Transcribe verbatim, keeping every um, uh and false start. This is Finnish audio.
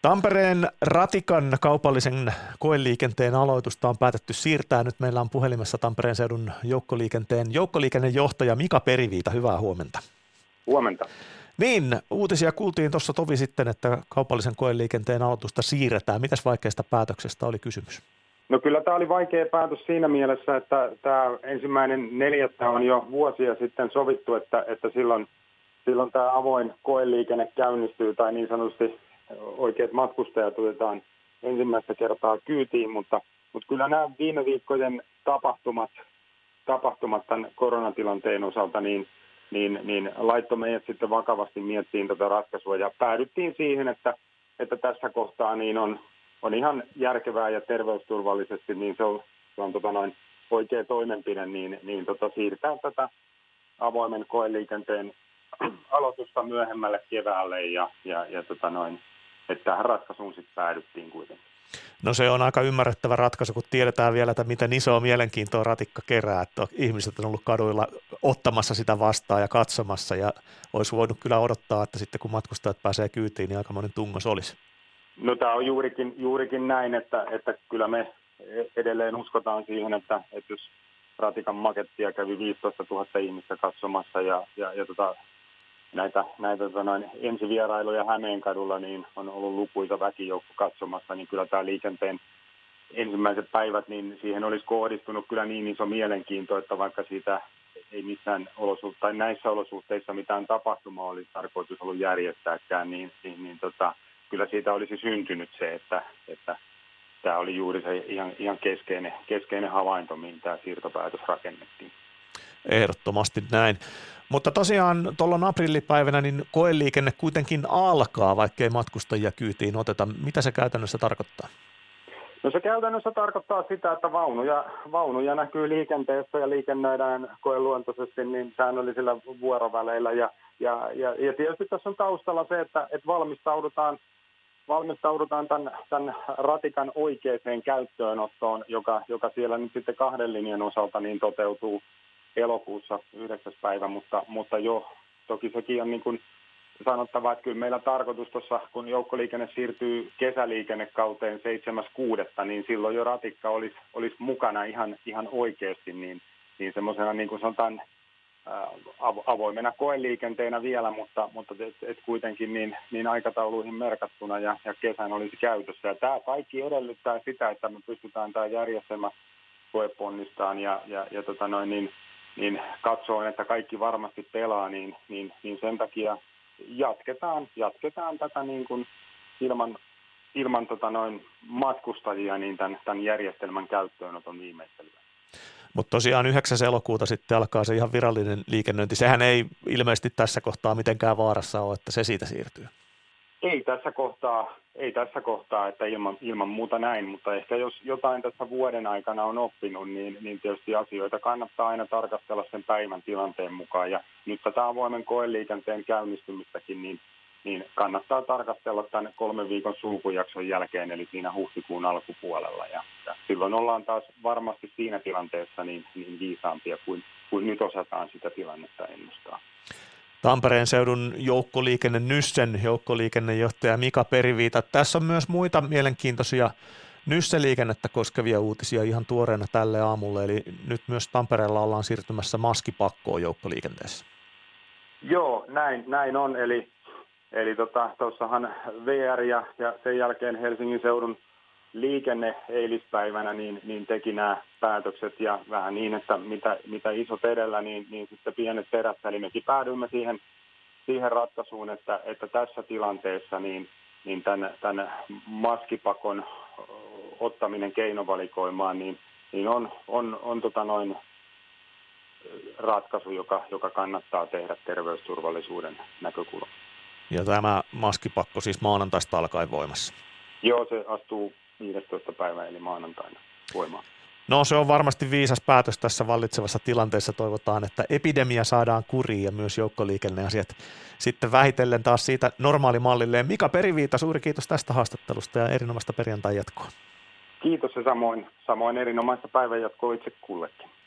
Tampereen Ratikan kaupallisen koeliikenteen aloitusta on päätetty siirtää. Nyt meillä on puhelimessa Tampereen seudun joukkoliikenteen joukkoliikennejohtaja Mika Periviita. Hyvää huomenta. Huomenta. Niin, uutisia kuultiin tuossa tovi sitten, että kaupallisen koeliikenteen aloitusta siirretään. Mitäs vaikeasta päätöksestä oli kysymys? No kyllä tämä oli vaikea päätös siinä mielessä, että tämä ensimmäinen neljättä on jo vuosia sitten sovittu, että, että silloin, silloin tämä avoin koeliikenne käynnistyy tai niin sanotusti oikeat matkustajat otetaan ensimmäistä kertaa kyytiin, mutta, mutta kyllä nämä viime viikkojen tapahtumat, tapahtumat tämän koronatilanteen osalta niin, niin, niin laittoi meidät sitten vakavasti miettiin tätä ratkaisua ja päädyttiin siihen, että, että tässä kohtaa niin on, on ihan järkevää ja terveysturvallisesti, niin se on, se on tota noin oikea toimenpide, niin, niin tota siirtää tätä avoimen koeliikenteen aloitusta myöhemmälle keväälle ja, ja, ja tota noin, että tähän ratkaisuun sitten päädyttiin kuitenkin. No se on aika ymmärrettävä ratkaisu, kun tiedetään vielä, että miten isoa mielenkiintoa ratikka kerää, että ihmiset on ollut kaduilla ottamassa sitä vastaan ja katsomassa ja olisi voinut kyllä odottaa, että sitten kun matkustajat pääsee kyytiin, niin aika monen tungos olisi. No tämä on juurikin, juurikin näin, että, että kyllä me edelleen uskotaan siihen, että, että jos ratikan makettia kävi viisitoistatuhatta ihmistä katsomassa ja, ja, ja tota, näitä, näitä tota noin, ensivierailuja Hämeenkadulla, niin on ollut lukuisa väkijoukko katsomassa, niin kyllä tämä liikenteen ensimmäiset päivät, niin siihen olisi kohdistunut kyllä niin iso mielenkiinto, että vaikka siitä ei missään olosuhteissa tai näissä olosuhteissa mitään tapahtumaa olisi tarkoitus ollut järjestääkään, niin, niin, niin tota, kyllä siitä olisi syntynyt se, että, että tämä oli juuri se ihan, ihan keskeinen, keskeinen havainto, mihin tämä siirtopäätös rakennettiin. Ehdottomasti näin. Mutta tosiaan tuolla aprillipäivänä niin koeliikenne kuitenkin alkaa, vaikkei matkustajia kyytiin oteta. Mitä se käytännössä tarkoittaa? No se käytännössä tarkoittaa sitä, että vaunuja, vaunuja näkyy liikenteessä ja liikennöidään koeluontoisesti niin säännöllisillä vuoroväleillä. Ja, ja, ja, ja tietysti tässä on taustalla se, että, että valmistaudutaan, valmistaudutaan tämän, tämän ratikan oikeaan käyttöönottoon, joka, joka siellä nyt sitten kahden linjan osalta niin toteutuu elokuussa yhdeksäs päivä, mutta, mutta jo toki sekin on niin kuin sanottava, että kyllä meillä tarkoitus tuossa, kun joukkoliikenne siirtyy kesäliikennekauteen seitsemäs kuudetta, niin silloin jo ratikka olisi, olisi mukana ihan, ihan oikeasti, niin, niin semmoisena niin kuin sanotaan avoimena koeliikenteenä vielä, mutta, mutta et, et kuitenkin niin, niin aikatauluihin merkattuna ja, ja kesän olisi käytössä. Ja tämä kaikki edellyttää sitä, että me pystytään tämä järjestelmä koeponnistaan ja, ja, ja tota noin, niin, niin katsoen, että kaikki varmasti pelaa, niin, niin, niin sen takia jatketaan, jatketaan tätä niin kuin ilman, ilman tota noin matkustajia niin tämän, tämän järjestelmän käyttöönoton viimeistelyä. Mutta tosiaan yhdeksäs elokuuta sitten alkaa se ihan virallinen liikennöinti. Sehän ei ilmeisesti tässä kohtaa mitenkään vaarassa ole, että se siitä siirtyy. Ei tässä kohtaa, ei tässä kohtaa että ilman, ilman muuta näin, mutta ehkä jos jotain tässä vuoden aikana on oppinut, niin, niin tietysti asioita kannattaa aina tarkastella sen päivän tilanteen mukaan. Ja nyt tätä avoimen koeliikenteen käynnistymistäkin, niin, niin kannattaa tarkastella tämän kolmen viikon sulkujakson jälkeen, eli siinä huhtikuun alkupuolella. Ja, ja silloin ollaan taas varmasti siinä tilanteessa niin, niin viisaampia kuin, kuin nyt osataan sitä tilannetta ennustaa. Tampereen seudun joukkoliikenne Nyssen joukkoliikennejohtaja Mika Periviita. Tässä on myös muita mielenkiintoisia Nysse-liikennettä koskevia uutisia ihan tuoreena tälle aamulle, eli nyt myös Tampereella ollaan siirtymässä maskipakkoon joukkoliikenteessä. Joo, näin, näin on, eli, eli tuossahan tota, V R ja, ja sen jälkeen Helsingin seudun liikenne eilispäivänä niin, niin teki nämä päätökset ja vähän niin, että mitä, mitä isot edellä, niin, niin sitten pienet perässä. Eli mekin päädyimme siihen, siihen ratkaisuun, että, että tässä tilanteessa niin, niin tämän, tämän maskipakon ottaminen keinovalikoimaan niin, niin on, on, on tota noin ratkaisu, joka, joka kannattaa tehdä terveysturvallisuuden näkökulmasta. Ja tämä maskipakko siis maanantaista alkaen voimassa? Joo, se astuu viidestoista päivä eli maanantaina voimaan. No se on varmasti viisas päätös tässä vallitsevassa tilanteessa. Toivotaan, että epidemia saadaan kuriin ja myös joukkoliikenneasiat sitten vähitellen taas siitä normaalimallilleen. Mika Periviita, suuri kiitos tästä haastattelusta ja erinomaista perjantai jatkoa. Kiitos ja samoin, samoin erinomaista päivänjatkoa itse kullekin.